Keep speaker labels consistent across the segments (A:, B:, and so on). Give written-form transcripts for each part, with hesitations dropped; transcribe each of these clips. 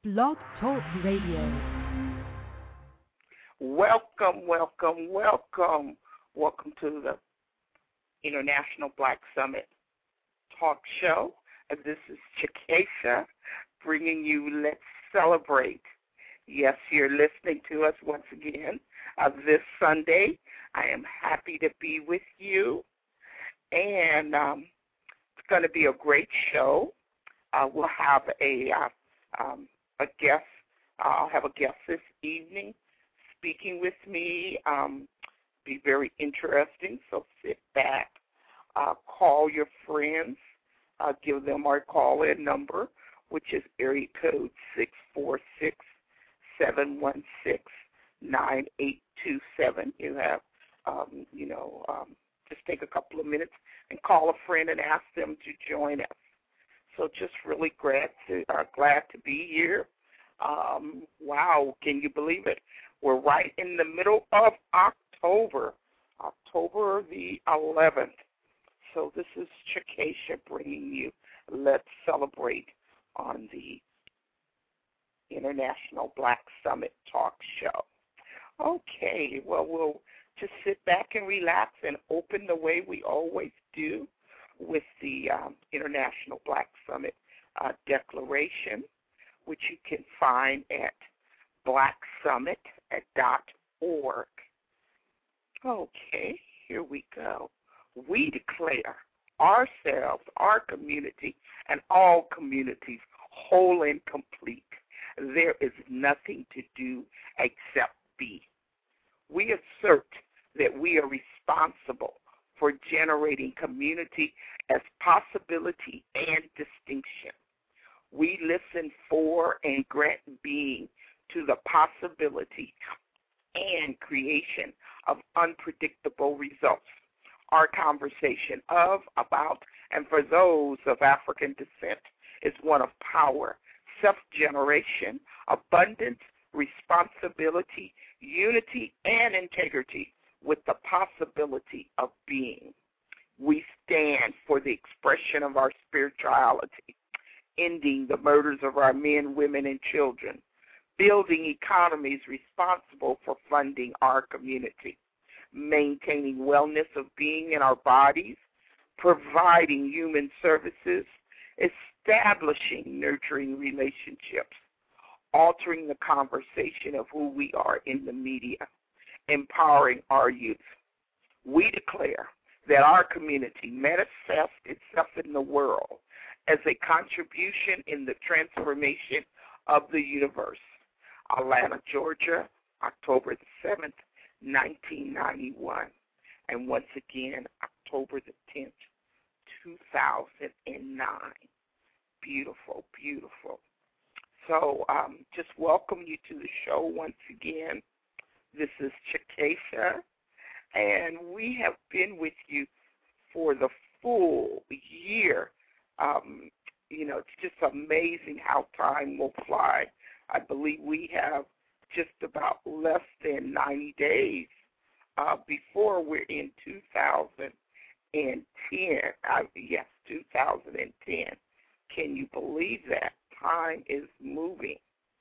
A: Blog Talk Radio.
B: Welcome, welcome, welcome. Welcome to the International Black Summit Talk Show. This is Chikesha bringing you Let's Celebrate. Yes, you're listening to us once again this Sunday. I am happy to be with you, and it's going to be a great show. We'll have a guest. I'll have a guest this evening speaking with me. Be very interesting, so sit back, call your friends, give them our call-in number, which is area code 646-716-9827. You have, just take a couple of minutes and call a friend and ask them to join us. So just really glad to be here. Wow, can you believe it? We're right in the middle of October the 11th. So this is Chikesha bringing you Let's Celebrate on the International Black Summit Talk Show. Okay, well, we'll just sit back and relax and open the way we always do with the International Black Summit Declaration, which you can find at blacksummit.org. Okay, here we go. We declare ourselves, our community, and all communities whole and complete. There is nothing to do except be. We assert that we are responsible for generating community as possibility and distinction. We listen for and grant being to the possibility and creation of unpredictable results. Our conversation of, about, and for those of African descent is one of power, self-generation, abundance, responsibility, unity, and integrity with the possibility of being. We stand for the expression of our spirituality, ending the murders of our men, women, and children, building economies responsible for funding our community, maintaining wellness of being in our bodies, providing human services, establishing nurturing relationships, altering the conversation of who we are in the media, empowering our youth. We declare that our community manifests itself in the world as a contribution in the transformation of the universe. Atlanta, Georgia, October the 7th, 1991. And once again, October the 10th, 2009. Beautiful, beautiful. So just welcome you to the show once again. This is Chikesha, and we have been with you for the full year. It's just amazing how time will fly. I believe we have just about less than 90 days before we're in 2010. Yes, 2010. Can you believe that? Time is moving.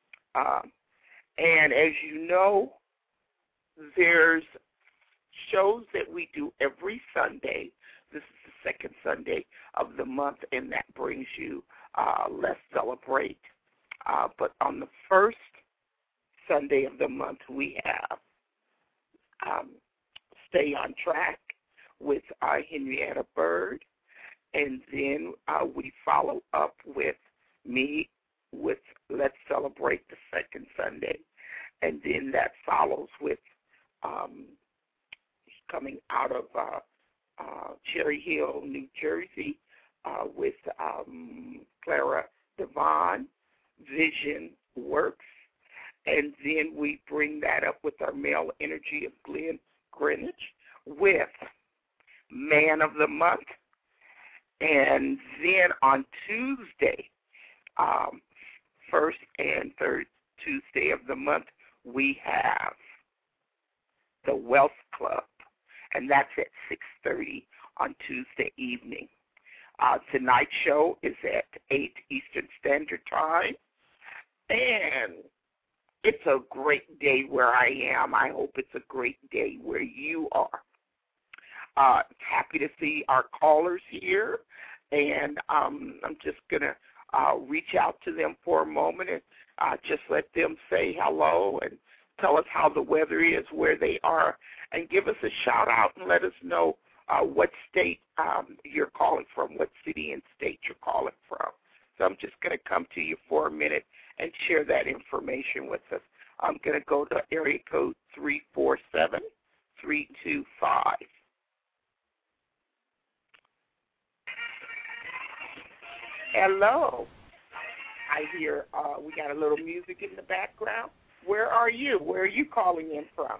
B: And as you know, there's shows that we do every Sunday. This is the second Sunday of the month, and that brings you Let's Celebrate. But on the first Sunday of the month, we have Stay on Track with Henrietta Bird, and then we follow up with me with Let's Celebrate the second Sunday, and then that follows with coming out of Cherry Hill, New Jersey, with Clara Devon, Vision Works, and then we bring that up with our male energy of Glenn Greenwich with Man of the Month, and then on Tuesday, first and third Tuesday of the month, we have the Wealth Club, and that's at 6:30 on Tuesday evening. Tonight's show is at 8 Eastern Standard Time, And it's a great day where I am. I hope it's a great day where you are. Happy to see our callers here, and I'm just going to reach out to them for a moment and just let them say hello and tell us how the weather is where they are, and give us a shout-out and let us know what state you're calling from, what city and state you're calling from. So I'm just going to come to you for a minute and share that information with us. I'm going to go to area code 347-325. Hello. I hear we got a little music in the background. Where are you? Where are you calling in from?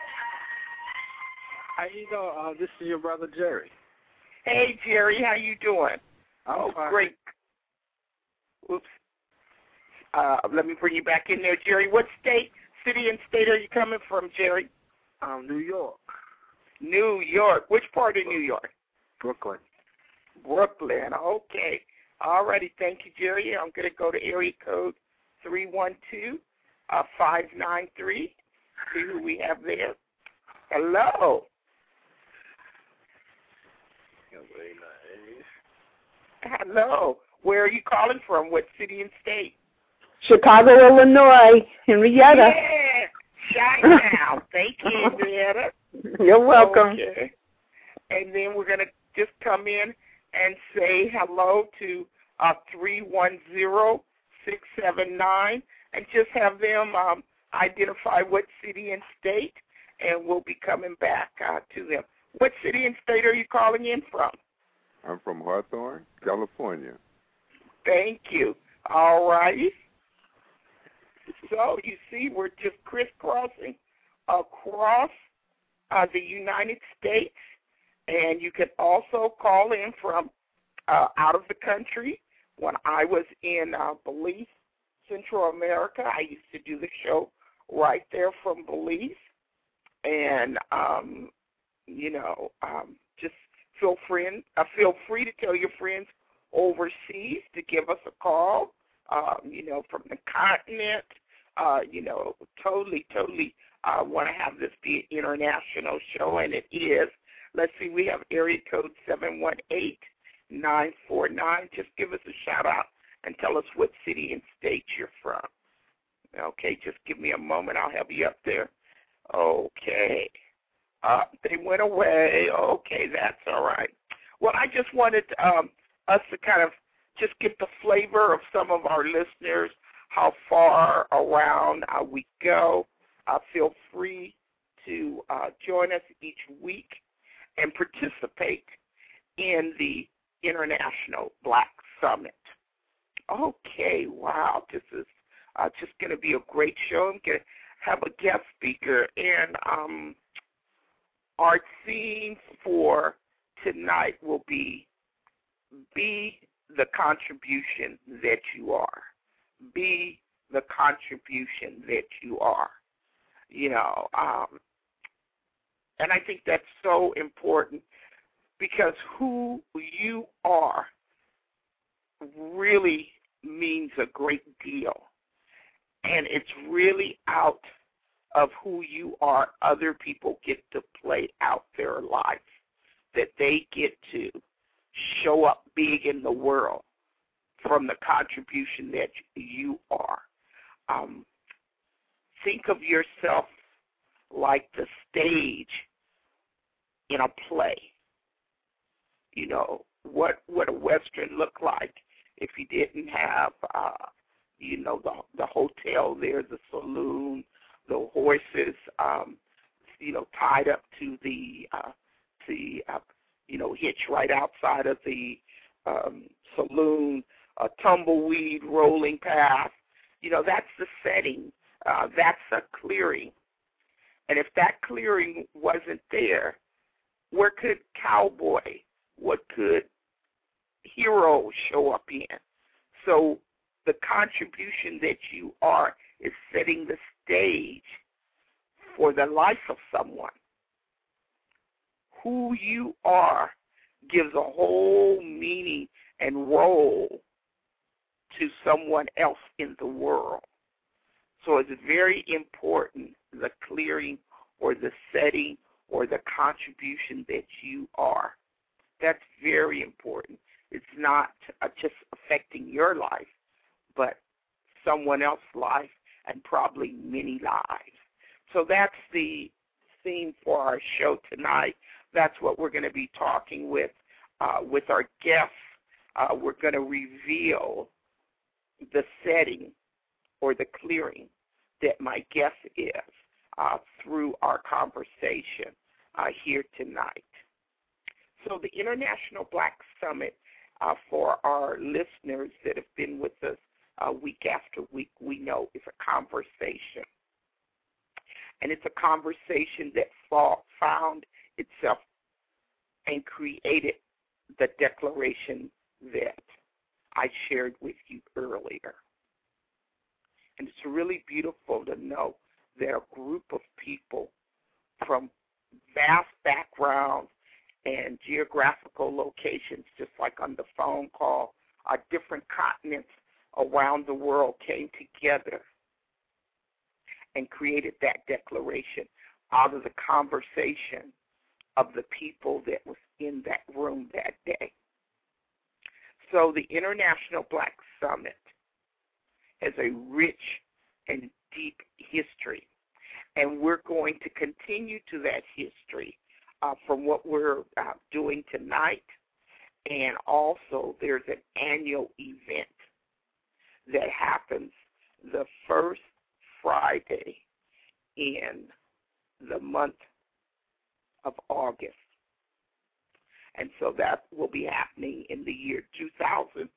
C: How you doing? This is your brother Jerry.
B: Hey, Jerry, how you doing?
C: I'm fine.
B: Great. Oops. Let me bring you back in there, Jerry. What state, city, and state are you coming from, Jerry?
C: New York.
B: New York. Which part of New York?
C: Brooklyn.
B: Brooklyn. Okay. All righty. Thank you, Jerry. I'm going to go to area code 312-593. See who we have there. Hello. Hello. Where are you calling from? What city and state?
D: Chicago, Illinois, Henrietta.
B: Yeah, Chi-town. Thank you, Henrietta.
D: You're welcome.
B: Okay. And then we're going to just come in and say hello to 310-679 and just have them identify what city and state, and we'll be coming back to them. What city and state are you calling in from?
E: I'm from Hawthorne, California.
B: Thank you. All right. So, you see, we're just crisscrossing across the United States, and you can also call in from out of the country. When I was in Belize, Central America, I used to do the show right there from Belize. And, just feel free to tell your friends overseas to give us a call, from the continent. Totally want to have this be an international show, and it is. Let's see, we have area code 718-949. Just give us a shout-out and tell us what city and state you're from. Okay, just give me a moment. I'll have you up there. Okay. They went away. Okay, that's all right. Well, I just wanted us to kind of just get the flavor of some of our listeners, how far around we go. Feel free to join us each week and participate in the International Black Summit. Okay, wow, this is just going to be a great show. I'm going to have a guest speaker, and our theme for tonight will be the contribution that you are. Be the contribution that you are. And I think that's so important, because who you are really means a great deal. And it's really out of who you are other people get to play out their life, that they get to show up big in the world from the contribution that you are. Think of yourself like the stage in a play. What would a Western look like if you didn't have, the hotel there, the saloon, the horses, tied up to the hitch right outside of the saloon, a tumbleweed rolling path. That's the setting. That's a clearing. And if that clearing wasn't there, where could cowboy, what could hero show up in? So the contribution that you are is setting the stage for the life of someone. Who you are gives a whole meaning and role to someone else in the world. So it's very important, the clearing or the setting or the contribution that you are. That's very important. It's not just affecting your life, but someone else's life and probably many lives. So that's the theme for our show tonight. That's what we're going to be talking with our guests. We're going to reveal the setting or the clearing that my guest is through our conversation here tonight. So the International Black Summit, for our listeners that have been with us week after week, we know is a conversation. And it's a conversation that found itself and created the declaration that I shared with you earlier. And it's really beautiful to know that a group of people from vast backgrounds and geographical locations, just like on the phone call, different continents around the world came together and created that declaration out of the conversation of the people that was in that room that day. So the International Black Summit has a rich and deep history, and we're going to continue to that history from what we're doing tonight, and also there's an annual event that happens the first Friday in the month of August. And so that will be happening in the year 2010,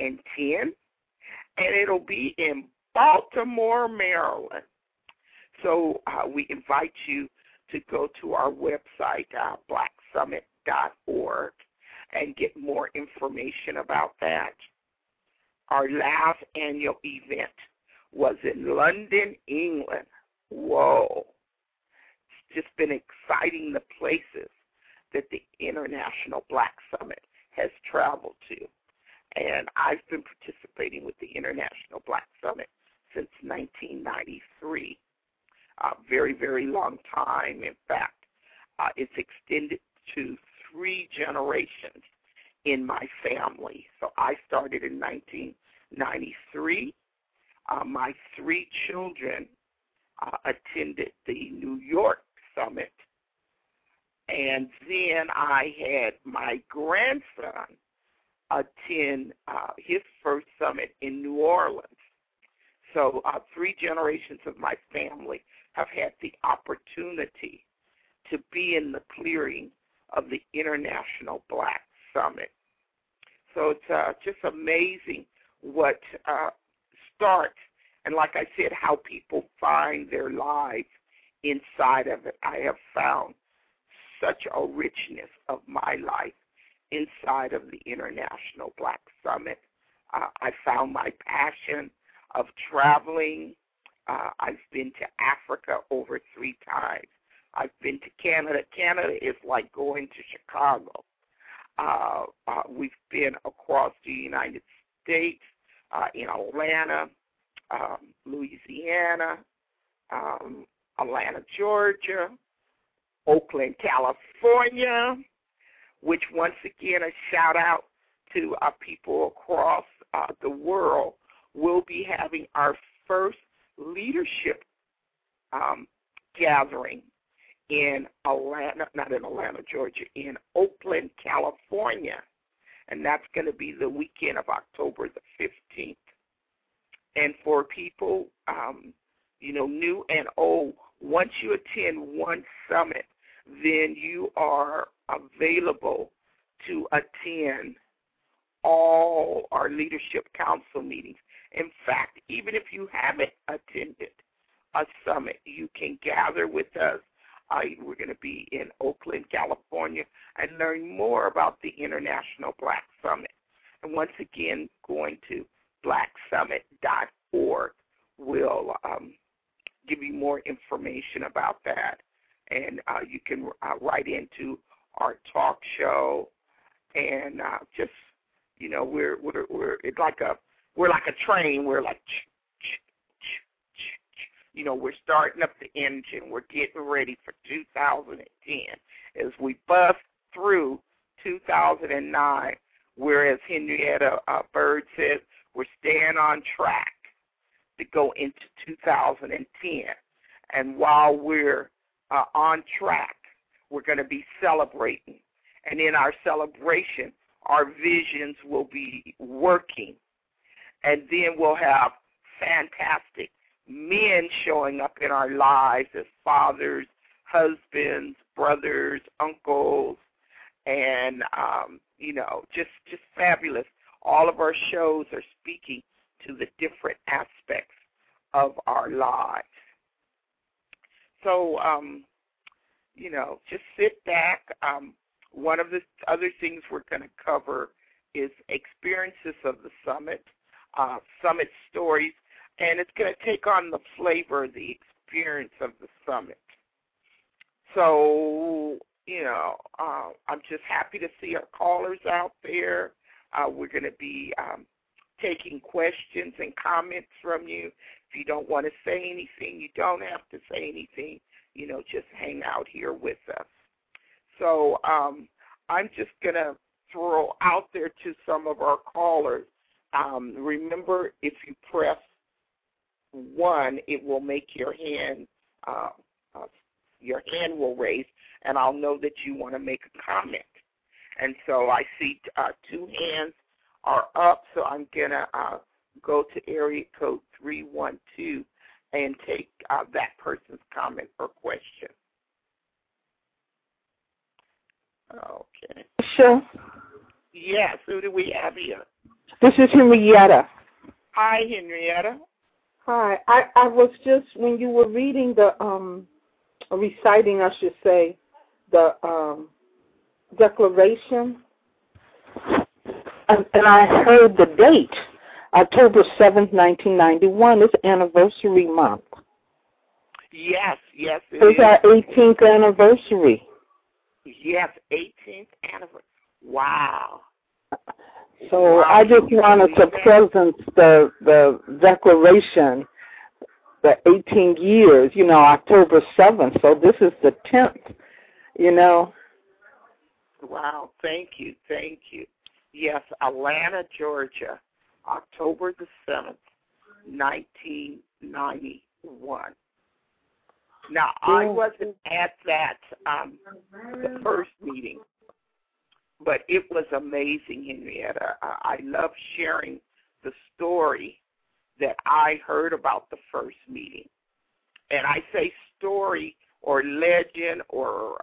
B: and it'll be in Baltimore, Maryland. So we invite you to go to our website, blacksummit.org, and get more information about that. Our last annual event was in London, England. Whoa. It's just been exciting, the places that the International Black Summit has traveled to. And I've been participating with the International Black Summit since 1993. Very, very long time. In fact, it's extended to 3 generations in my family. So I started in 1993. My 3 children attended the New York Summit, and then I had my grandson attend his first summit in New Orleans. So 3 generations of my family have had the opportunity to be in the clearing of the International Black Summit. So it's just amazing what starts, and like I said, how people find their lives inside of it. I have found such a richness of my life inside of the International Black Summit. I found my passion of traveling. I've been to Africa over 3 times. I've been to Canada. Canada is like going to Chicago. We've been across the United States, in Atlanta, Louisiana, Atlanta, Georgia, Oakland, California, which once again a shout out to people across the world. We'll be having our first leadership gathering in Atlanta, not in Atlanta, Georgia, in Oakland, California. And that's going to be the weekend of October the 15th. And for people, new and old, once you attend one summit, then you are available to attend all our leadership council meetings. In fact, even if you haven't attended a summit, you can gather with us. We're going to be in Oakland, California, and learn more about the International Black Summit. And once again, going to blacksummit.org will give you more information about that. And you can write into our talk show, and we're it's we're like a train. We're like, we're starting up the engine. We're getting ready for 2010. As we bust through 2009, whereas Henrietta Bird says we're staying on track to go into 2010. And while we're on track, we're going to be celebrating. And in our celebration, our visions will be working. And then we'll have fantastic men showing up in our lives as fathers, husbands, brothers, uncles, and, just fabulous. All of our shows are speaking to the different aspects of our lives. So, just sit back. One of the other things we're going to cover is experiences of the summit, summit stories, and it's going to take on the flavor, the experience of the summit. So, I'm just happy to see our callers out there. We're going to be taking questions and comments from you. If you don't want to say anything, you don't have to say anything. Just hang out here with us. So I'm just going to throw out there to some of our callers. Remember, if you press 1, it will make your hand will raise, and I'll know that you want to make a comment. And so I see 2 hands are up, so I'm going to go to area code 312 and take that person's comment or question. Okay.
D: Sure.
B: Yes, who do we have here?
D: This is Henrietta.
B: Hi, Henrietta.
D: Hi. I was just, when you were reading the, reciting, I should say, the declaration, and I heard the date, October 7th, 1991, is anniversary month.
B: Yes, it
D: it's
B: is.
D: Our 18th anniversary.
B: Yes, 18th anniversary. Wow.
D: So I just wanted to present the declaration, the 18 years, October 7th. So this is the 10th,
B: Wow, thank you. Yes, Atlanta, Georgia, October the 7th, 1991. Now, I wasn't at that, the first meeting, but it was amazing, Henrietta. I love sharing the story that I heard about the first meeting. And I say story or legend or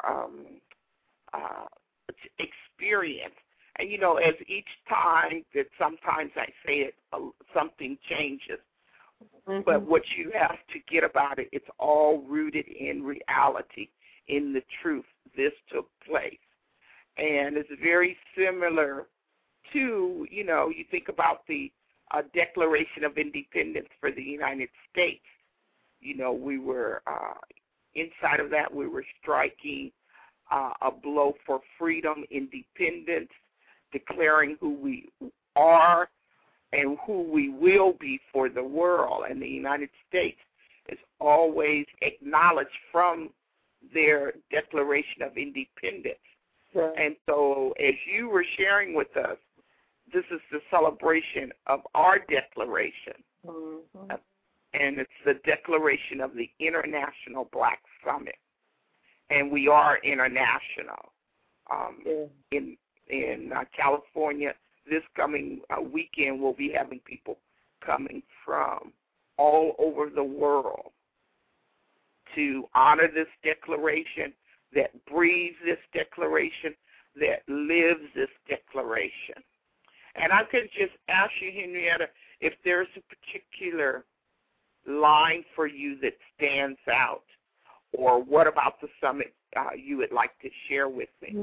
B: experience. And, as each time that sometimes I say it, something changes. Mm-hmm. But what you have to get about it, it's all rooted in reality, in the truth. This took place. And it's very similar to, you think about the Declaration of Independence for the United States. We were, inside of that, we were striking a blow for freedom, independence, declaring who we are and who we will be for the world. And the United States is always acknowledged from their Declaration of Independence. Right. And so as you were sharing with us, this is the celebration of our declaration. Mm-hmm. And it's the declaration of the International Black Summit. And we are international. In California, this coming weekend, we'll be having people coming from all over the world to honor this declaration, that breathes this declaration, that lives this declaration. And I could just ask you, Henrietta, if there's a particular line for you that stands out, or what about the summit you would like to share with me?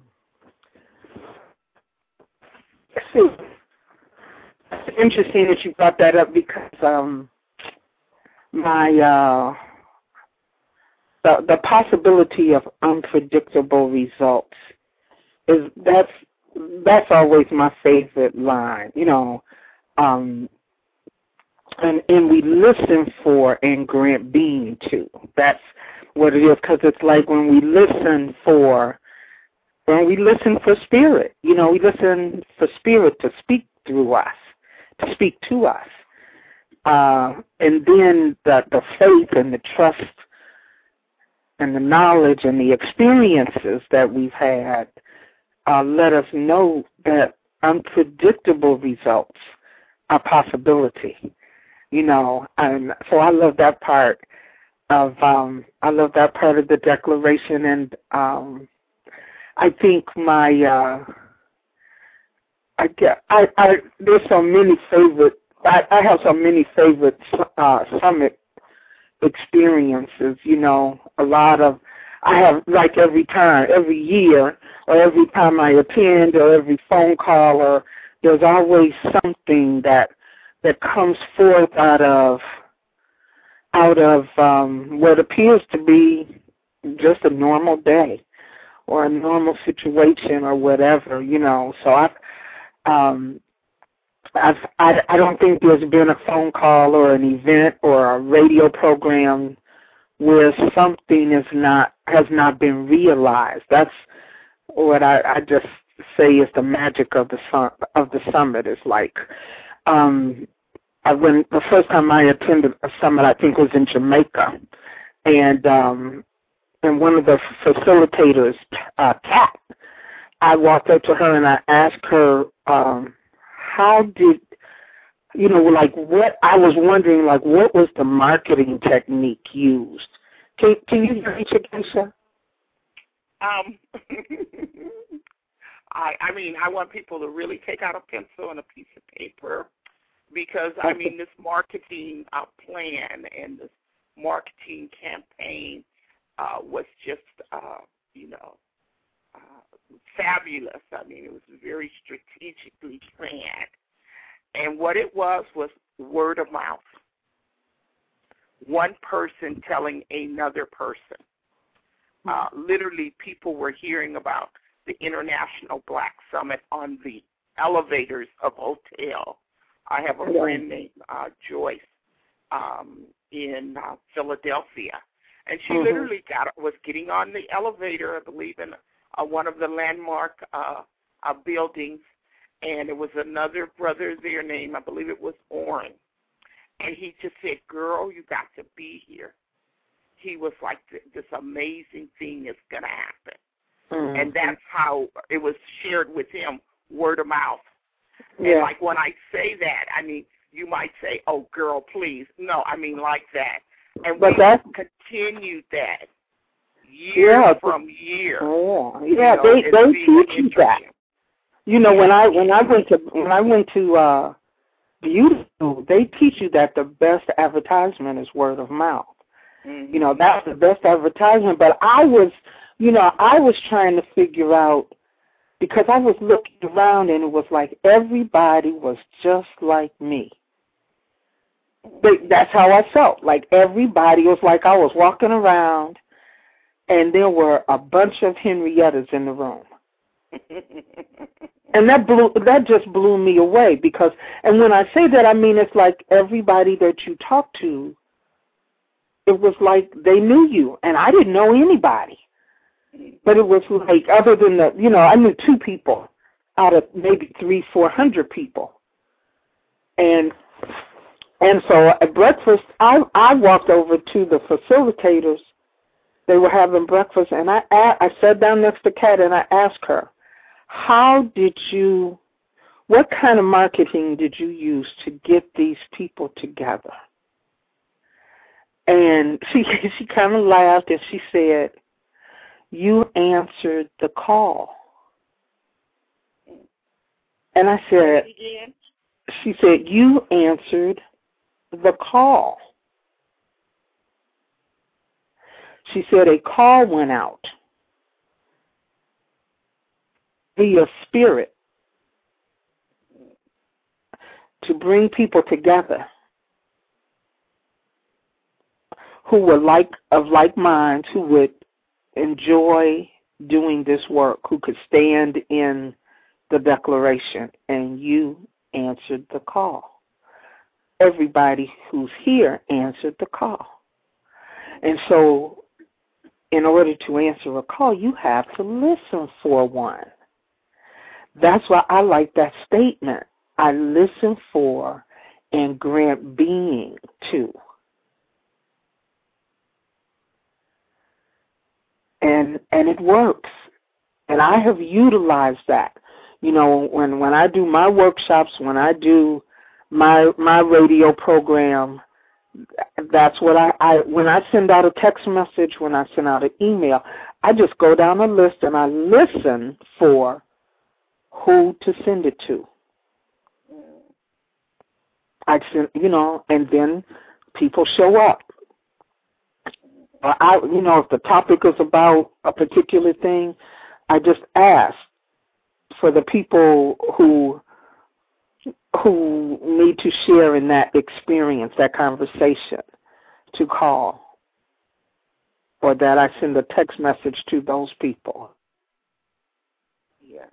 D: It's interesting that you brought that up because the possibility of unpredictable results that's always my favorite line. and we listen for and grant being to. That's what it is, because it's like when we listen for spirit, we listen for spirit to speak through us, to speak to us. And then the faith and the trust and the knowledge and the experiences that we've had let us know that unpredictable results are possibility. And so I love that part of the Declaration, and I think there's so many favorite. I have so many favorite summit experiences. A lot of I have, like, every year, or every time I attend, or every phone call, or there's always something that comes forth out of what appears to be just a normal day or a normal situation or whatever, So I don't think there's been a phone call or an event or a radio program where something has not been realized. That's what I just say is the magic of the summit. Is like the first time I attended a summit, I think was in Jamaica, and one of the facilitators, Kat, I walked up to her and I asked her, how did, what I was wondering, what was the marketing technique used? Can you hear me, Keisha?
B: I want people to really take out a pencil and a piece of paper, because, this marketing plan and this marketing campaign was just, fabulous. It was very strategically planned. And what it was word of mouth. One person telling another person. Literally, people were hearing about the International Black Summit on the elevators of hotel. I have a friend named Joyce in Philadelphia, and she literally was getting on the elevator, I believe, in one of the landmark buildings, and it was another brother there named, I believe it was Oren, and he just said, "Girl, you got to be here." He was like, this amazing thing is going to happen. And that's how it was shared with him, word of mouth. Yeah. And like when I say that, you might say, "Oh, girl, please." No, like that. And we continued that year from year.
D: Oh, yeah, they teach you that. When I went to beauty school, they teach you that the best advertisement is word of mouth. Mm-hmm. That's the best advertisement. But I was trying to figure out, because I was looking around and it was like everybody was just like me. That's how I felt. Like everybody was like I was walking around and there were a bunch of Henriettas in the room. And that just blew me away, because, and when I say that, it's like everybody that you talk to, it was like they knew you, and I didn't know anybody. But it was like, other than I knew two people out of maybe 300-400 people. And so at breakfast, I walked over to the facilitators. They were having breakfast, and I sat down next to Kat, and I asked her, what kind of marketing did you use to get these people together? And she kind of laughed, and she said, "You answered the call." And I said, she said, "You answered the call." She said, "A call went out via spirit to bring people together who were of like minds, who would enjoy doing this work, who could stand in the declaration, and you answered the call." everybody who's here answered the call. And so in order to answer a call, you have to listen for one. That's why I like that statement. I listen for and grant being to. And it works. And I have utilized that. You know, when I do my workshops, when I do my radio program, that's what I when I send out a text message, when I send out an email, I just go down a list and I listen for who to send it to. I send, you know, and then people show up. If the topic is about a particular thing, I just ask for the people who need to share in that experience, that conversation, to call, or that I send a text message to those people.
B: Yeah.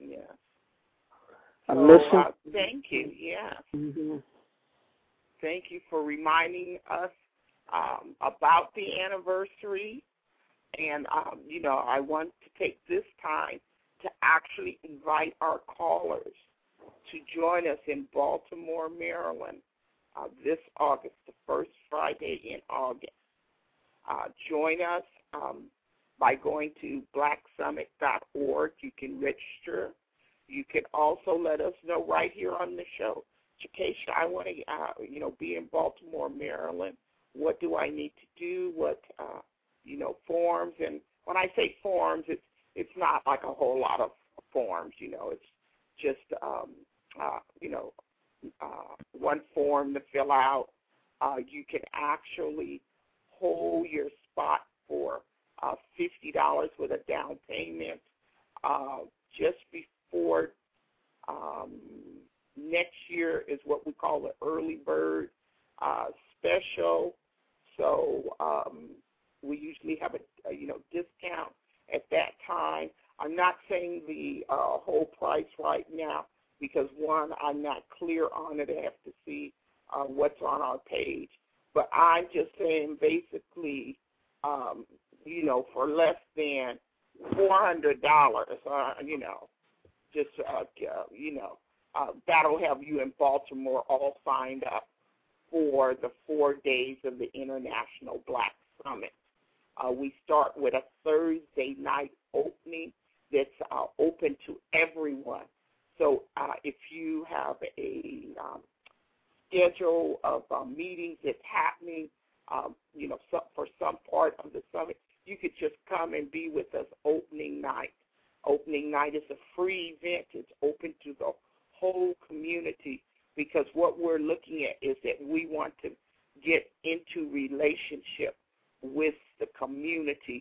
D: Listen.
B: Thank you. Yeah.
D: Mm-hmm.
B: Thank you for reminding us about the anniversary. And, I want to take this time to actually invite our callers to join us in Baltimore, Maryland, this August, the first Friday in August. Join us by going to blacksummit.org. You can register. You can also let us know right here on the show, Chakesha, I want to, be in Baltimore, Maryland. What do I need to do? What, forms? And when I say forms, it's not like a whole lot of forms. It's just, one form to fill out. You can actually hold your spot for $50 with a down payment just before next year is what we call the early bird special. So we usually have a discount at that time. I'm not saying the whole price right now because, one, I'm not clear on it. I have to see what's on our page. But I'm just saying basically, for less than $400, that'll have you in Baltimore all signed up for the 4 days of the International Black Summit. We start with a Thursday night opening that's open to everyone. So if you have a schedule of meetings that's happening, for some part of the summit, you could just come and be with us opening night. Opening night is a free event. It's open to the whole community because what we're looking at is that we want to get into relationship with the community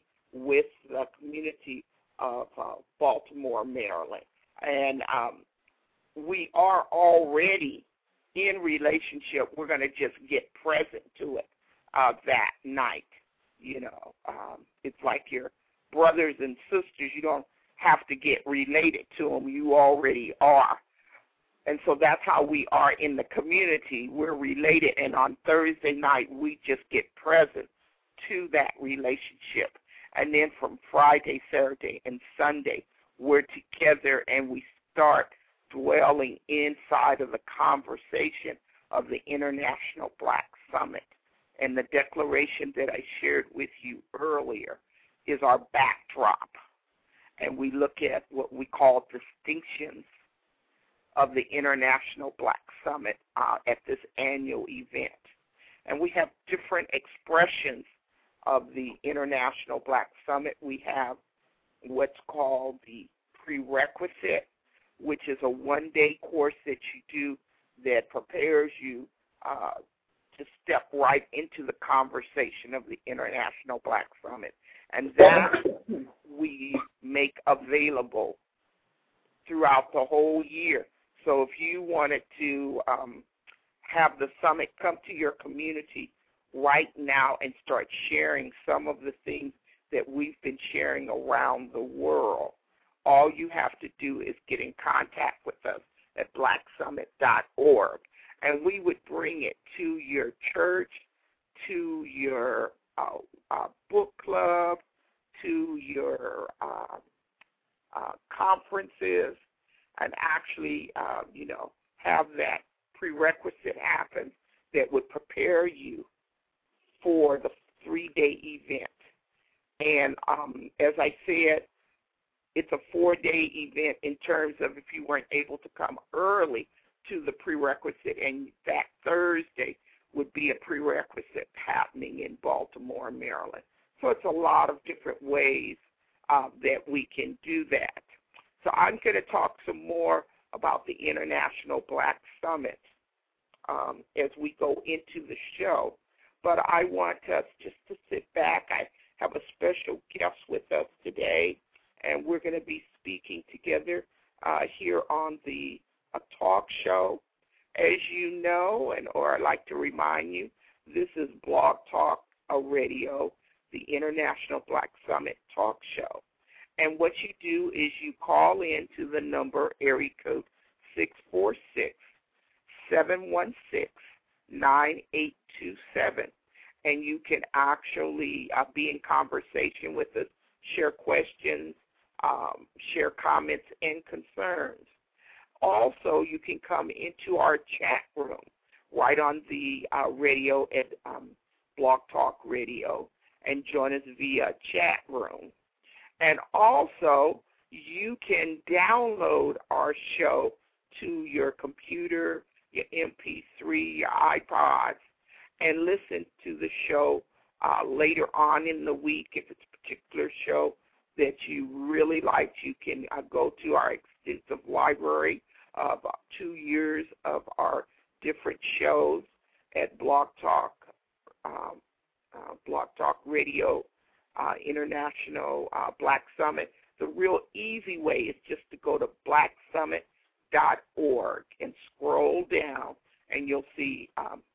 B: of Baltimore, Maryland. And we are already in relationship. We're going to just get present to it that night. It's like your brothers and sisters. You don't have to get related to them. You already are. And so that's how we are in the community. We're related, and on Thursday night, we just get present to that relationship. And then from Friday, Saturday, and Sunday, we're together, and we start dwelling inside of the conversation of the International Black Summit. And the declaration that I shared with you earlier is our backdrop. And we look at what we call distinctions of the International Black Summit at this annual event. And we have different expressions of the International Black Summit. We have what's called the prerequisite, which is a one-day course that you do that prepares you to step right into the conversation of the International Black Summit. And that we make available throughout the whole year. So if you wanted to have the summit come to your community right now and start sharing some of the things that we've been sharing around the world, all you have to do is get in contact with us at blacksummit.org. and we would bring it to your church, to your book club, to your conferences, and actually, have that prerequisite happen that would prepare you for the 3-day event. And as I said, it's a 4-day event in terms of if you weren't able to come early to the prerequisite, and that Thursday would be a prerequisite happening in Baltimore, Maryland. So it's a lot of different ways that we can do that. So I'm going to talk some more about the International Black Summit as we go into the show. But I want us just to sit back. I have a special guest with us today, and we're going to be speaking together here on the talk show. As you know, or I'd like to remind you, this is Blog Talk Radio, the International Black Summit talk show. And what you do is you call in to the number, area code 646-716-9827, and you can actually be in conversation with us, share questions, share comments and concerns. Also, you can come into our chat room right on the radio at Blog Talk Radio and join us via chat room. And also, you can download our show to your computer, your MP3, your iPods, and listen to the show later on in the week. If it's a particular show that you really like, you can go to our extensive library of 2 years of our different shows at Blog Talk Radio, International Black Summit. The real easy way is just to go to blacksummit.org and scroll down, and you'll see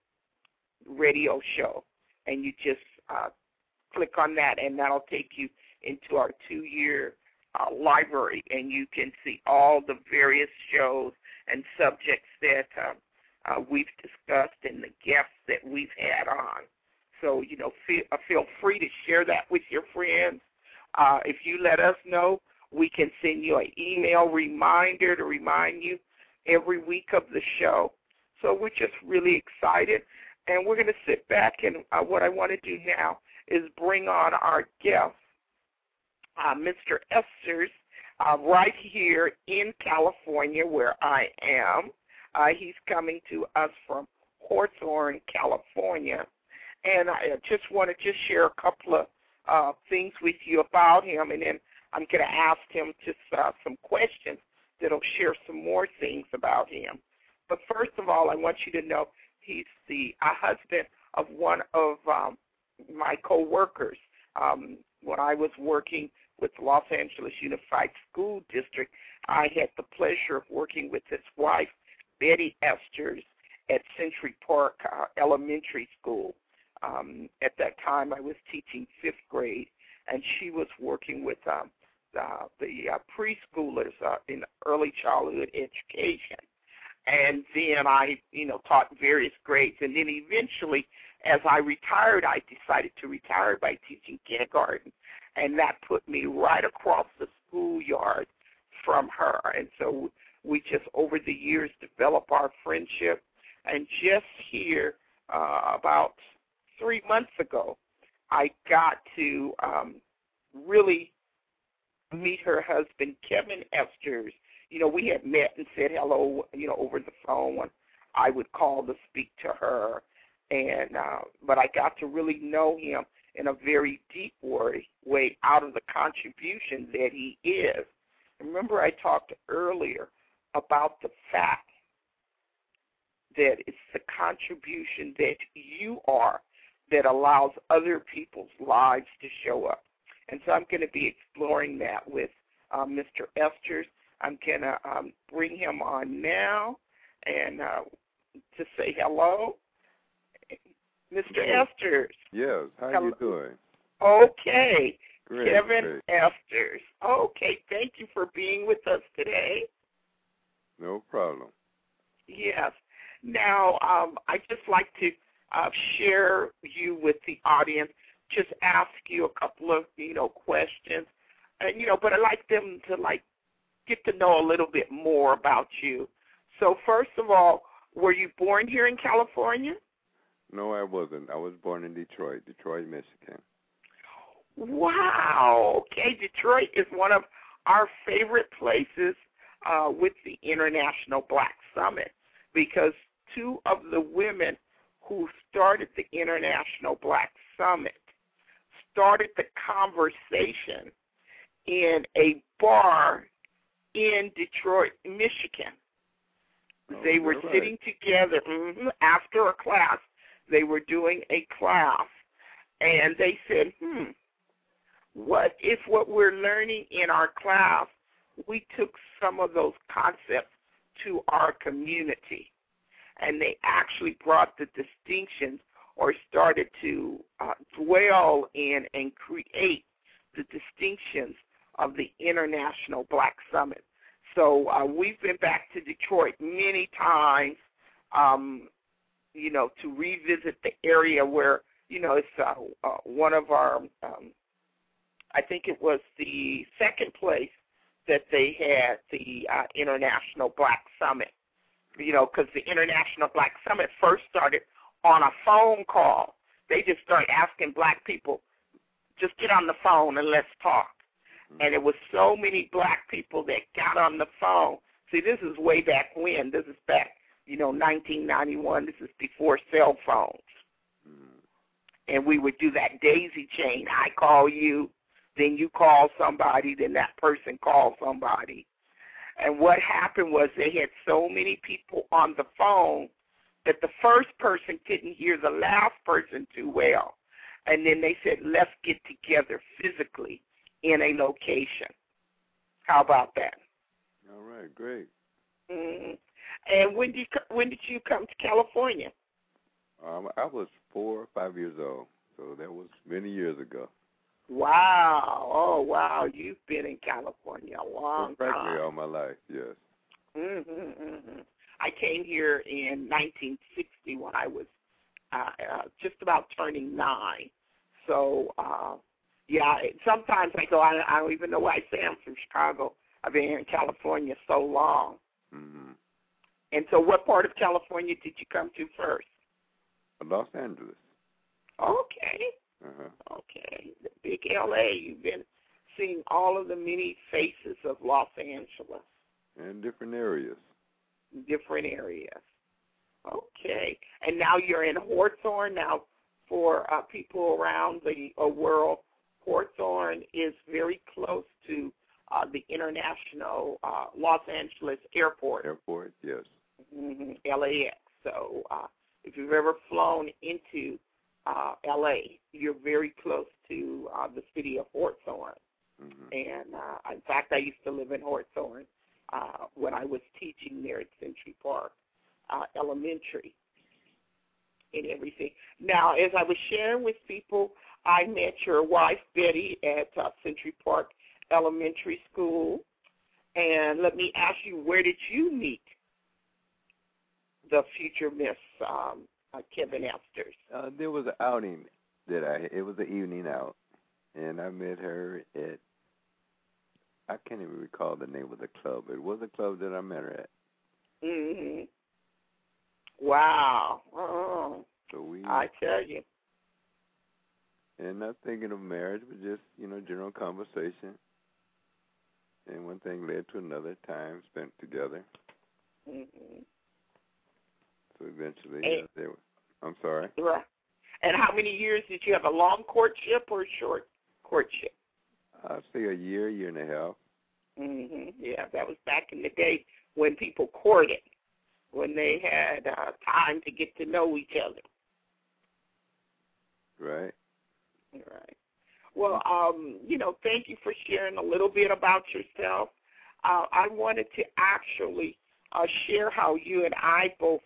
B: radio show, and you just click on that, and that'll take you into our 2-year library, and you can see all the various shows and subjects that we've discussed and the guests that we've had on. So, feel free to share that with your friends. If you let us know, we can send you an email reminder to remind you every week of the show. So we're just really excited, and we're going to sit back, and what I want to do now is bring on our guest, Mr. Esters, right here in California where I am. He's coming to us from Hawthorne, California. And I just want to share a couple of things with you about him, and then I'm going to ask him just some questions that'll share some more things about him. But first of all, I want you to know he's the husband of one of my co-workers. When I was working with Los Angeles Unified School District, I had the pleasure of working with his wife, Betty Esters, at Century Park Elementary School. At that time, I was teaching 5th grade, and she was working with the preschoolers in early childhood education. And then I, taught various grades. And then eventually, as I retired, I decided to retire by teaching kindergarten. And that put me right across the schoolyard from her. And so we just, over the years, developed our friendship. And just here, about 3 months ago, I got to really meet her husband, Kevin Esters. We had met and said hello, over the phone when I would call to speak to her. And but I got to really know him in a very deep way out of the contribution that he is. Remember, I talked earlier about the fact that it's the contribution that you are that allows other people's lives to show up. And so I'm going to be exploring that with Mr. Esters. I'm going to bring him on now and to say hello. Mr. Esters.
E: Yes, how you doing?
B: Okay.
E: Great,
B: Kevin
E: great.
B: Esters. Okay, thank you for being with us today.
E: No problem.
B: Yes. Now, the audience just ask you a couple of, questions. And, but I'd like them to, get to know a little bit more about you. So, first of all, were you born here in California?
E: No, I wasn't. I was born in Detroit, Michigan.
B: Wow. Okay, Detroit is one of our favorite places with the International Black Summit, because two of the women who started the International Black Summit started the conversation in a bar in Detroit, Michigan. They were sitting together after a class. They were doing a class, and they said, what if what we're learning in our class, we took some of those concepts to our community? And they actually brought the distinctions, or started to dwell in and create the distinctions of the International Black Summit. So we've been back to Detroit many times, to revisit the area where, it's one of our, I think it was the second place that they had the International Black Summit, because the International Black Summit first started on a phone call. They just started asking black people, just get on the phone and let's talk. And it was so many black people that got on the phone. See, this is way back when. This is back, 1991. This is before cell phones. And we would do that daisy chain. I call you, then you call somebody, then that person calls somebody. And what happened was they had so many people on the phone that the first person couldn't hear the last person too well. And then they said, let's get together physically in a location. How about that?
E: All right, great.
B: Mm-hmm. And when did you come to California?
E: I was 4 or 5 years old, so that was many years ago.
B: Wow. Oh, wow. You've been in California a long time.
E: Practically all my life, yes.
B: I came here in 1960 when I was just about turning 9. So, sometimes I go, I don't even know why I say I'm from Chicago. I've been here in California so long.
E: Mm-hmm.
B: And so what part of California did you come to first?
E: Los Angeles.
B: Okay.
E: Uh-huh.
B: Okay. The big L.A. You've been seeing all of the many faces of Los Angeles.
E: In different areas.
B: Okay. And now you're in Hawthorne. Now, for people around the world, Hawthorne is very close to the International Los Angeles Airport.
E: Airport, yes.
B: LAX. So if you've ever flown into LA, you're very close to the city of Hawthorne. And, in fact, I used to live in Hawthorne when I was teaching there at Century Park Elementary and everything. Now, as I was sharing with people, I met your wife, Betty, at Century Park Elementary School. And let me ask you, where did you meet the future Miss Kevin Esters?
E: There was an outing it was an evening out, and I met her at, I can't even recall the name of the club. It was a club that I met her at.
B: Mm-hmm. Wow. Oh,
E: so
B: I tell you.
E: And not thinking of marriage, but just, general conversation. And one thing led to another, time spent together.
B: Mm-hmm.
E: So eventually, I'm sorry?
B: Right. And how many years did you have? A long courtship or a short courtship?
E: I'd say a year and a half.
B: Yeah, that was back in the day when people courted, when they had time to get to know each other.
E: Right.
B: Right. Well, thank you for sharing a little bit about yourself. I wanted to actually share how you and I both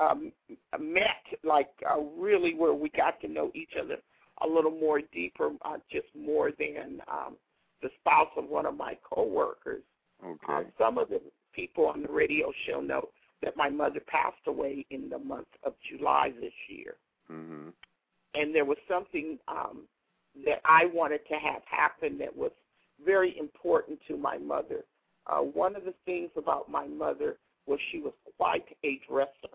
B: met, really where we got to know each other a little more deeper, just more than the spouse of one of my coworkers.
E: Okay.
B: Some of the people on the radio show know that my mother passed away in the month of July this year.
E: Mm-hmm.
B: and there was something that I wanted to have happen that was very important to my mother. One of the things about my mother was she was quite a dresser.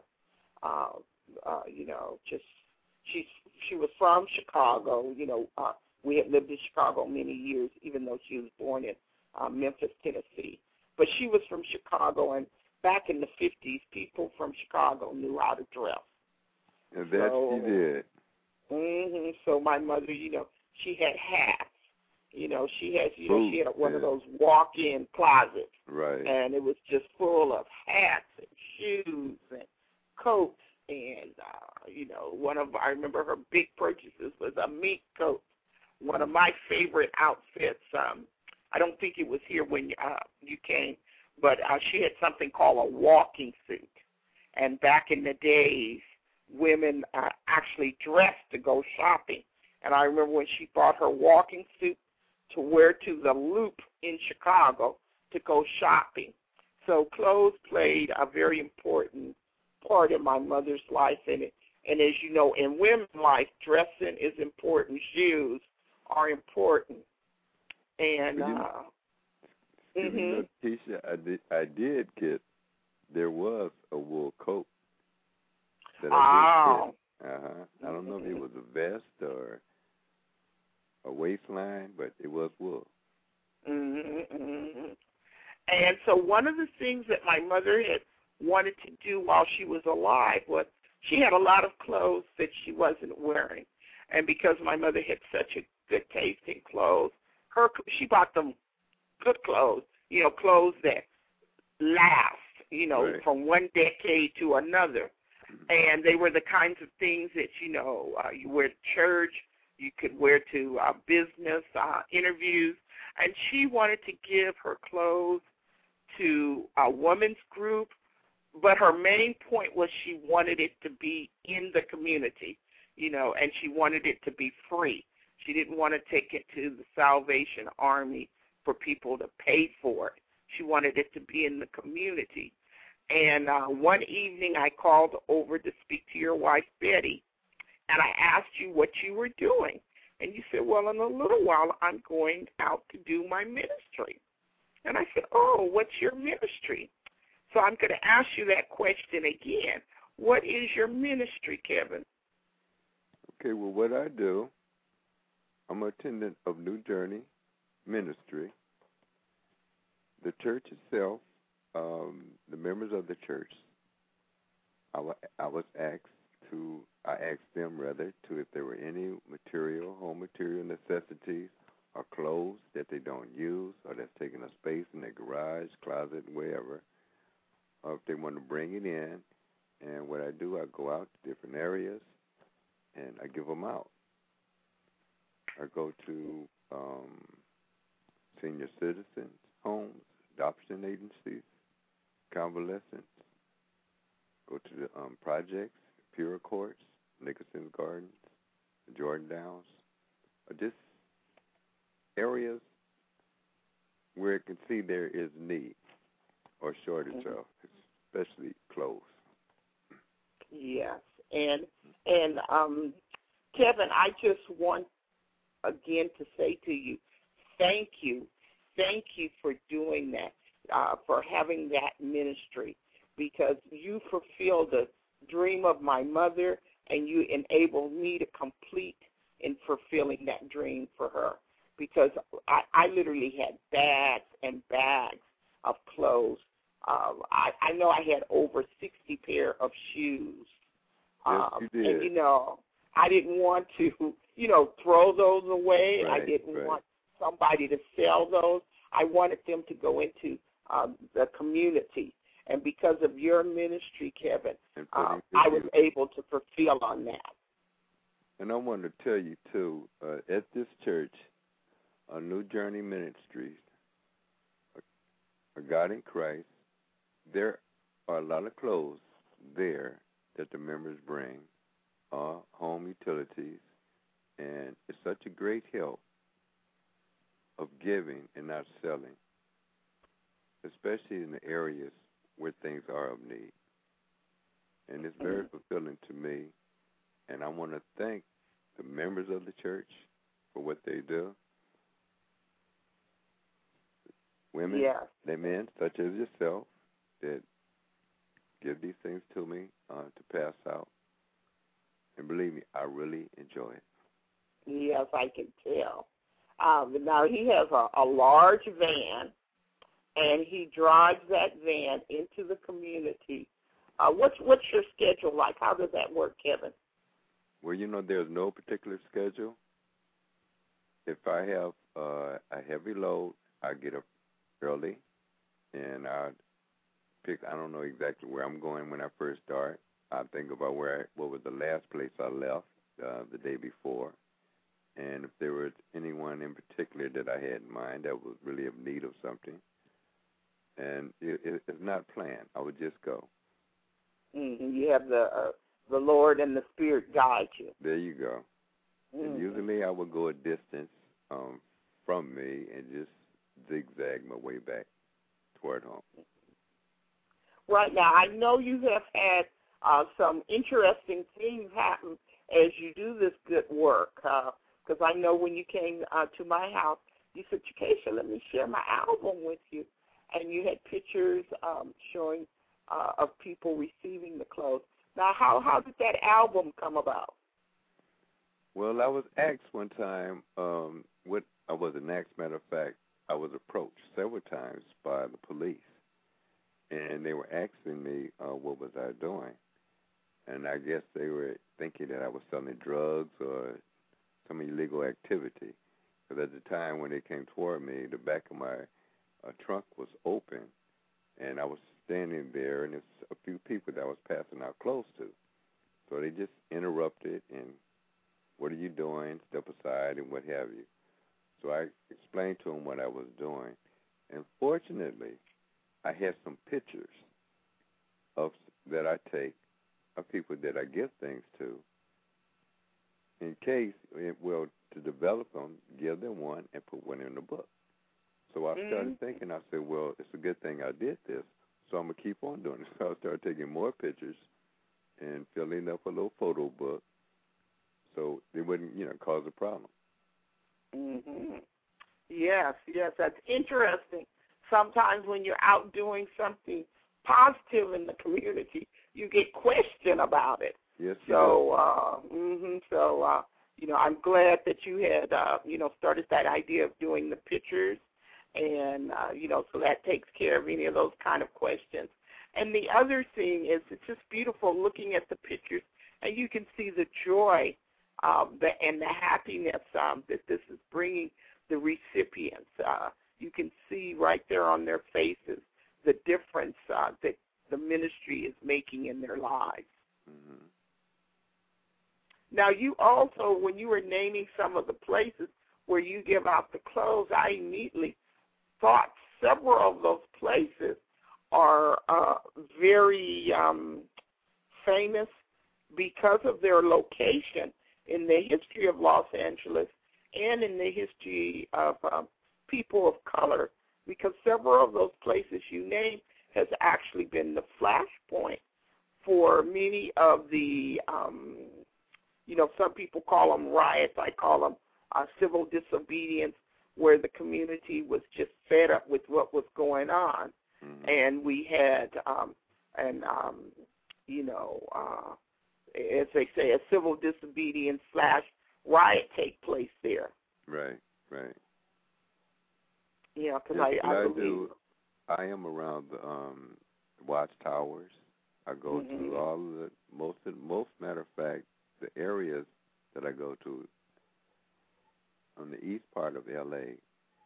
B: She was from Chicago. We had lived in Chicago many years, even though she was born in Memphis, Tennessee. But she was from Chicago, and back in the 50s, people from Chicago knew how to dress.
E: And that she did.
B: So my mother, she had hats. She had one of those walk-in closets.
E: Right.
B: And it was just full of hats and shoes and coats. And, I remember her big purchases was a mink coat. One of my favorite outfits, I don't think it was here when you came, but she had something called a walking suit. And back in the days, women actually dressed to go shopping. And I remember when she bought her walking suit to wear to the Loop in Chicago to go shopping. So clothes played a very important part in my mother's life. And as you know, in women's life, dressing is important. Shoes are important. And
E: Keisha, I did get, there was a wool coat that I did get. I don't know if it was a vest or a waistline, but it was wool.
B: And so one of the things that my mother had wanted to do while she was alive was she had a lot of clothes that she wasn't wearing. And because my mother had such a good taste in clothes, she bought them good clothes, clothes that last, from one decade to another. And they were the kinds of things that, you wear to church, you could wear to business interviews. And she wanted to give her clothes to a women's group, but her main point was she wanted it to be in the community, and she wanted it to be free. She didn't want to take it to the Salvation Army for people to pay for it. She wanted it to be in the community. And one evening I called over to speak to your wife, Betty, and I asked you what you were doing. And you said, well, in a little while I'm going out to do my ministry. And I said, oh, what's your ministry? So I'm going to ask you that question again. What is your ministry, Kevin?
E: Okay, well, what I do, I'm an attendant of New Journey Ministry. The church itself, the members of the church, I asked them if there were any home material necessities or clothes that they don't use or that's taking up space in their garage, closet, wherever, or if they want to bring it in. And what I do, I go out to different areas and I give them out. I go to senior citizens' homes, adoption agencies, convalescents, go to the projects, Pura Courts, Nickerson's Gardens, Jordan Downs, just areas where it can see there is need or shortage of, especially clothes.
B: Yes, and Kevin, I just want again to say to you, thank you for doing that, for having that ministry, because you fulfilled the dream of my mother, and you enabled me to complete in fulfilling that dream for her, because I literally had bags and bags of clothes. I know I had over 60 pair of shoes.
E: Yes, you did.
B: And, I didn't want to, throw those away.
E: Right,
B: I didn't want somebody to sell those. I wanted them to go into the community. And because of your ministry, Kevin, I was able to fulfill on that.
E: And I want to tell you, too, at this church, New Journey Ministries, a God in Christ, there are a lot of clothes there that the members bring, home utilities, and it's such a great help of giving and not selling, especially in the areas where things are of need. And it's very fulfilling to me, and I want to thank the members of the church for what they do. Women, they men, such as yourself, that give these things to me to pass out. And believe me, I really enjoy it.
B: Yes, I can tell. Now, he has a large van, and he drives that van into the community. What's your schedule like? How does that work, Kevin?
E: Well, there's no particular schedule. If I have a heavy load, I get up early, and I don't know exactly where I'm going when I first start. I think about what was the last place I left the day before, and if there was anyone in particular that I had in mind that was really in need of something. And it's not planned. I would just go.
B: Mm-hmm. You have the Lord and the Spirit guide you.
E: There you go. Mm-hmm. And usually I would go a distance from me and just zigzag my way back toward home.
B: Right now, I know you have had some interesting things happen as you do this good work. Because I know when you came to my house, you said, Chakesha, let me share my album with you. And you had pictures showing of people receiving the clothes. Now, how did that album come about?
E: Well, I was asked one time, I wasn't asked, matter of fact, I was approached several times by the police. And they were asking me what was I doing. And I guess they were thinking that I was selling drugs or some illegal activity. Because at the time when they came toward me, the back of my trunk was open, and I was standing there, and there's a few people that I was passing out clothes to. So they just interrupted, and what are you doing? Step aside, and what have you. So I explained to them what I was doing. And fortunately, I had some pictures that I take of people that I give things to in case, to develop them, give them one, and put one in the book. So I started thinking, I said, well, it's a good thing I did this, so I'm going to keep on doing it. So I started taking more pictures and filling up a little photo book so it wouldn't, cause a problem.
B: Mm-hmm. Yes, that's interesting. Sometimes when you're out doing something positive in the community, you get questioned about it.
E: Yes.
B: So, I'm glad that you had, started that idea of doing the pictures, and so that takes care of any of those kind of questions. And the other thing is, it's just beautiful looking at the pictures, and you can see the joy and the happiness that this is bringing the recipients. You can see right there on their faces the difference that the ministry is making in their lives.
E: Mm-hmm.
B: Now, you also, when you were naming some of the places where you give out the clothes, I immediately thought several of those places are very famous because of their location in the history of Los Angeles and in the history of people of color, because several of those places you named has actually been the flashpoint for many of the some people call them riots. I call them civil disobedience, where the community was just fed up with what was going on. Mm-hmm. And we had, as they say, a civil disobedience / riot take place there.
E: Right.
B: Yeah, because I believe.
E: I am around the watchtowers. I go to all of the most matter of fact, the areas that I go to on the east part of LA,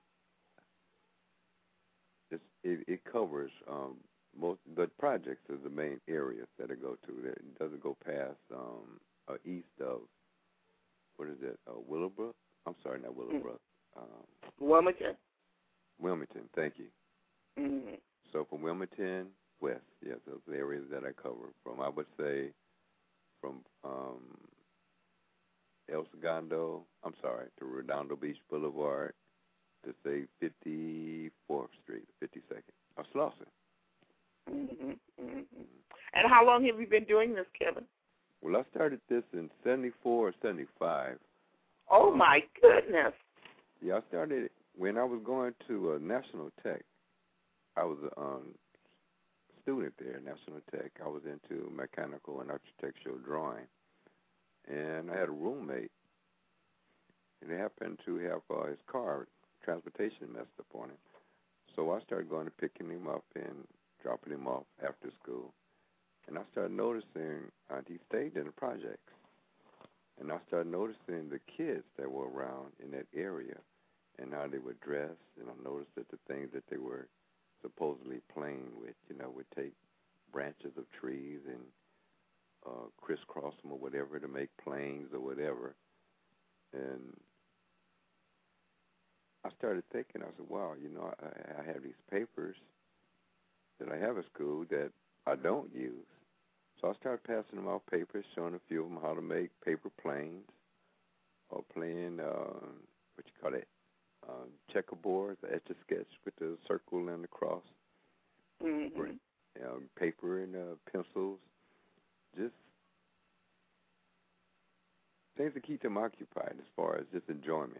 E: it covers most the projects is the main areas that I go to. It doesn't go past east of Willowbrook. I'm sorry, not Willowbrook. Wilmington. Thank you.
B: Mm-hmm.
E: So from Wilmington west, yes, those are the areas that I cover from. I would say from El Segundo, to Redondo Beach Boulevard to say 54th Street, 52nd, or Slauson.
B: Mm-hmm. Mm-hmm. And how long have you been doing this, Kevin?
E: Well, I started this in 74 or 75.
B: Oh, my goodness.
E: Yeah, I started it when I was going to National Tech. I was a student there at National Tech. I was into mechanical and architectural drawing. And I had a roommate, and he happened to have his car, transportation messed up on him. So I started going and picking him up and dropping him off after school. And I started noticing he stayed in the projects. And I started noticing the kids that were around in that area and how they were dressed. And I noticed that the things that they were supposedly playing with, would take branches of trees and crisscross them or whatever to make planes or whatever. And I started thinking, I said, wow, I have these papers that I have at school that I don't use. So I started passing them out papers, showing a few of them how to make paper planes or playing, checkerboard, the Etch-a-Sketch with the circle and the cross.
B: Mm-hmm.
E: Paper and pencils, just things to keep them occupied as far as just enjoyment.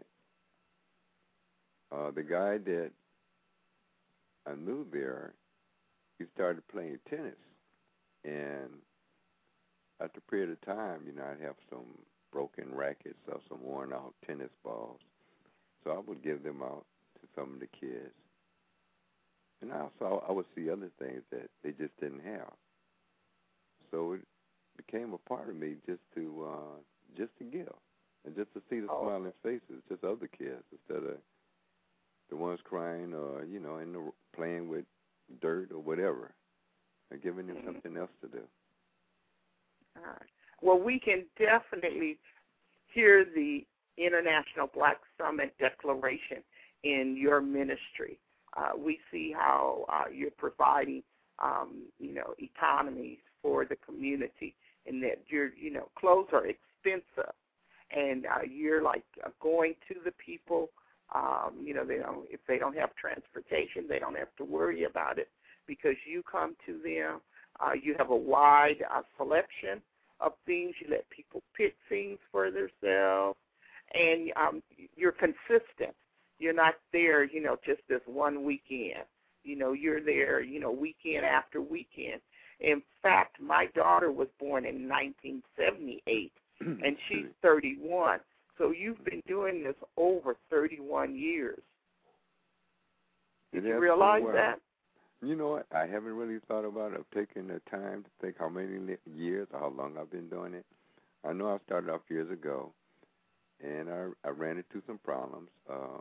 E: The guy that I knew there, he started playing tennis, and after a period of time, I'd have some broken rackets or some worn-out tennis balls, so I would give them out to some of the kids. And also, I would see other things that they just didn't have. So it became a part of me just to give, and just to see the smiling faces, just other kids, instead of the ones crying or, playing with dirt or whatever, and giving them something else to do.
B: All right. Well, we can definitely hear the International Black Summit Declaration in your ministry. We see how you're providing, economies for the community, and that your, clothes are expensive, and you're like going to the people. If they don't have transportation, they don't have to worry about it because you come to them. You have a wide selection of things. You let people pick things for themselves, and you're consistent. You're not there, just this one weekend. You're there, weekend after weekend. In fact, my daughter was born in 1978, and she's 31. So you've been doing this over 31 years. Did you realize that?
E: You know what? I haven't really thought about it, of taking the time to think how many years or how long I've been doing it. I know I started off years ago, and I ran into some problems.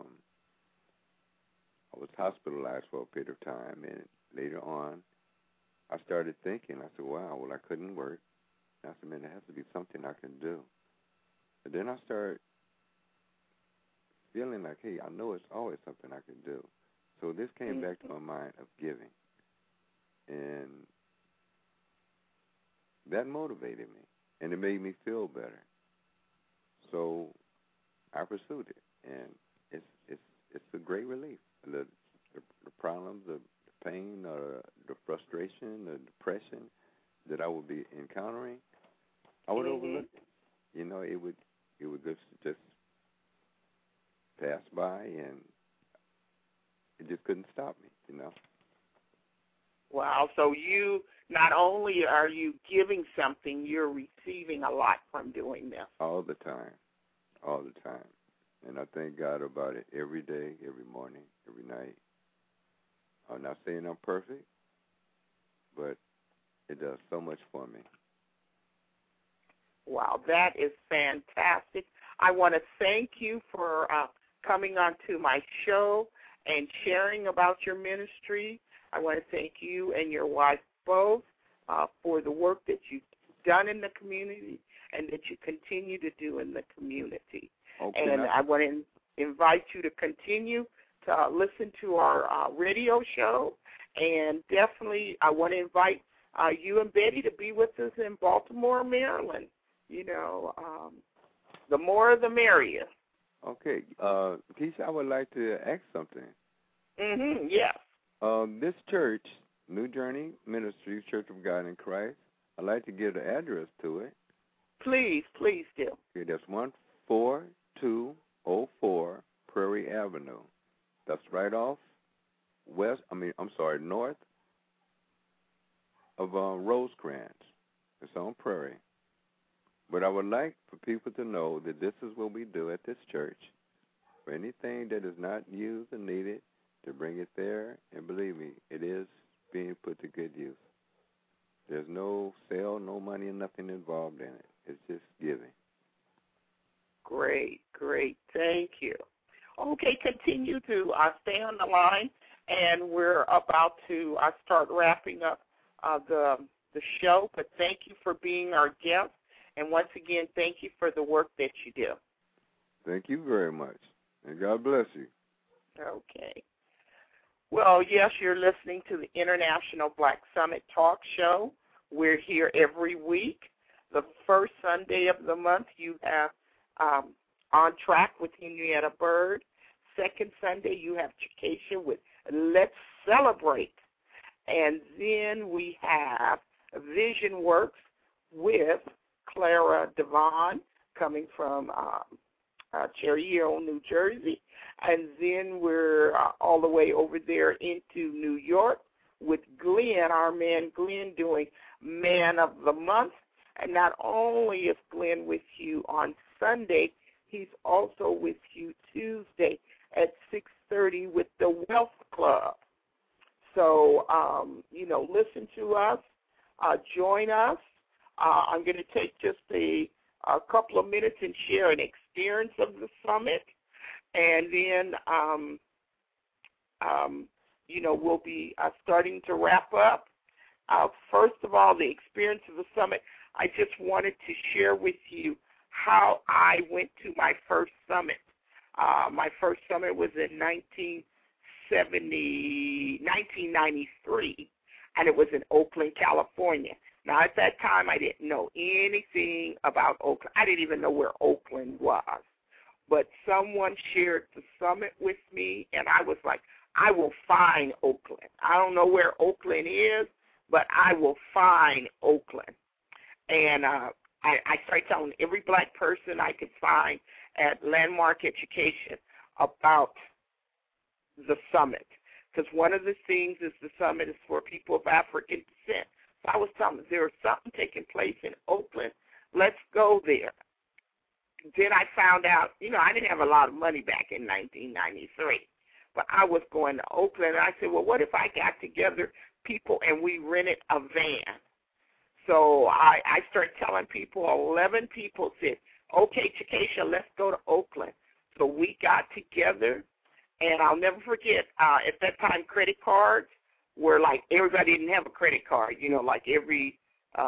E: I was hospitalized for a period of time, and later on, I started thinking, I said, wow, well, I couldn't work. And I said, man, there has to be something I can do. But then I started feeling like, hey, I know it's always something I can do. So this came back to my mind of giving. And that motivated me, and it made me feel better. So I pursued it, and it's a great relief. The problems, the pain, the frustration, the depression that I would be encountering, I would overlook it. It would just pass by, and it just couldn't stop me,
B: Wow, so you, not only are you giving something, you're receiving a lot from doing this.
E: All the time. And I thank God about it every day, every morning, every night. I'm not saying I'm perfect, but it does so much for me.
B: Wow, that is fantastic. I want to thank you for coming on to my show and sharing about your ministry. I want to thank you and your wife both for the work that you've done in the community and that you continue to do in the community. Okay. And I want to invite you to continue to listen to our radio show. And definitely I want to invite you and Betty to be with us in Baltimore, Maryland. The more the merrier.
E: Okay. Keisha, I would like to ask something.
B: Yes.
E: This church, New Journey Ministries, Church of God in Christ, I'd like to give the address to it.
B: Please do.
E: Okay, that's 14204 Prairie Avenue. That's right off north of Rosecrans. It's on Prairie. But I would like for people to know that this is what we do at this church. For anything that is not used or needed, to bring it there, and believe me, it is being put to good use. There's no sale, no money, and nothing involved in it. It's just giving.
B: Great. Thank you. Okay, continue to stay on the line, and we're about to start wrapping up the show. But thank you for being our guest, and once again, thank you for the work that you do.
E: Thank you very much, and God bless you.
B: Okay. Well, yes, you're listening to the International Black Summit Talk Show. We're here every week. The first Sunday of the month, you have On Track with Henrietta Bird. Second Sunday, you have Chication with Let's Celebrate. And then we have Vision Works with Clara Devon, coming from Cherry Hill, New Jersey. And then we're all the way over there into New York with Glenn, our man Glenn, doing Man of the Month. And not only is Glenn with you on Sunday, he's also with you Tuesday at 6:30 with the Wealth Club. So, listen to us, join us. I'm going to take just a couple of minutes and share an experience of the summit. And then, we'll be starting to wrap up. First of all, the experience of the summit, I just wanted to share with you how I went to my first summit. My first summit was in 1993, and it was in Oakland, California. Now, at that time, I didn't know anything about Oakland. I didn't even know where Oakland was. But someone shared the summit with me, and I was like, I will find Oakland. I don't know where Oakland is, but I will find Oakland. And I started telling every black person I could find at Landmark Education about the summit. Because one of the things is the summit is for people of African descent. So I was telling them, there is something taking place in Oakland. Let's go there. Then I found out, I didn't have a lot of money back in 1993, but I was going to Oakland, and I said, well, what if I got together people and we rented a van? So I started telling people, 11 people said, okay, Chication, let's go to Oakland. So we got together, and I'll never forget, at that time, credit cards were like, everybody didn't have a credit card, like every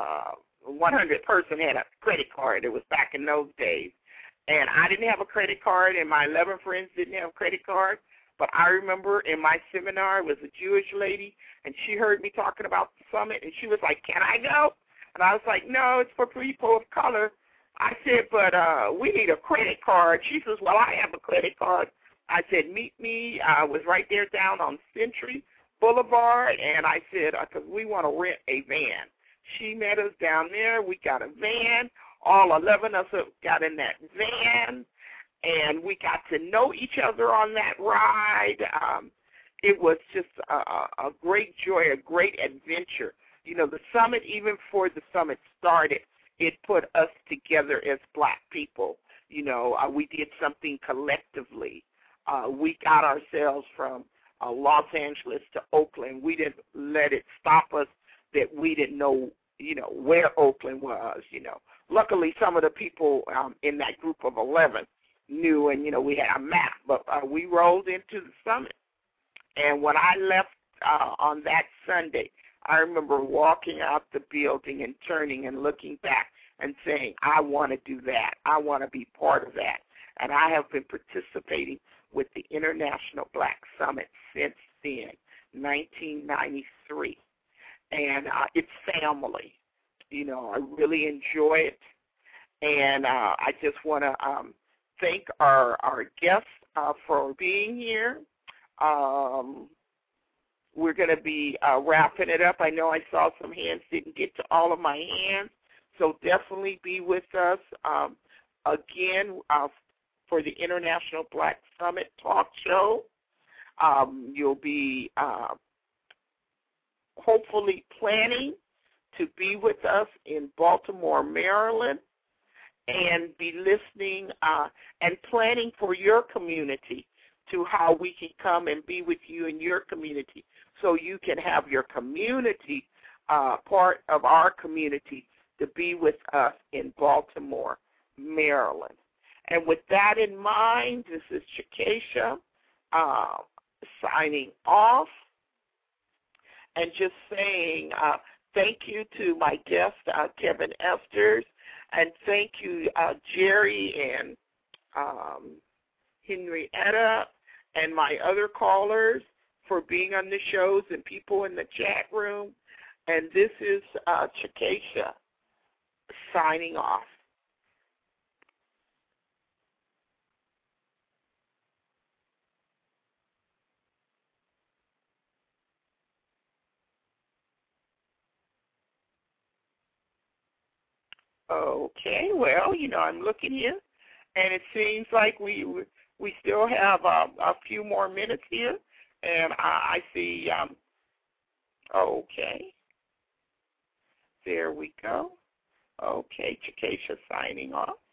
B: 100 person had a credit card. It was back in those days. And I didn't have a credit card, and my 11 friends didn't have a credit card. But I remember in my seminar, it was a Jewish lady, and she heard me talking about the summit, and she was like, can I go? And I was like, no, it's for people of color. I said, but we need a credit card. She says, well, I have a credit card. I said, meet me. I was right there down on Century Boulevard, and I said, because we want to rent a van. She met us down there. We got a van. All 11 of us got in that van, and we got to know each other on that ride. It was just a great joy, a great adventure. The summit, even before the summit started, it put us together as black people. We did something collectively. We got ourselves from Los Angeles to Oakland. We didn't let it stop us that we didn't know, where Oakland was, Luckily, some of the people in that group of 11 knew, and, we had a map. But we rolled into the summit. And when I left on that Sunday, I remember walking out the building and turning and looking back and saying, I want to do that. I want to be part of that. And I have been participating with the International Black Summit since then, 1993. And it's family. I really enjoy it. And I just want to thank our guests for being here. We're going to be wrapping it up. I know I saw some hands didn't get to all of my hands, So definitely be with us. Again, for the International Black Summit Talk Show, you'll be hopefully planning to be with us in Baltimore, Maryland, and be listening and planning for your community to how we can come and be with you in your community so you can have your community, part of our community, to be with us in Baltimore, Maryland. And with that in mind, this is Chikesha signing off and just saying thank you to my guest, Kevin Esters, and thank you, Jerry and Henrietta and my other callers for being on the shows and people in the chat room. And this is Chikesha signing off. Okay, well, I'm looking here, and it seems like we still have a few more minutes here, and I see, okay, there we go. Okay, Chikesha signing off.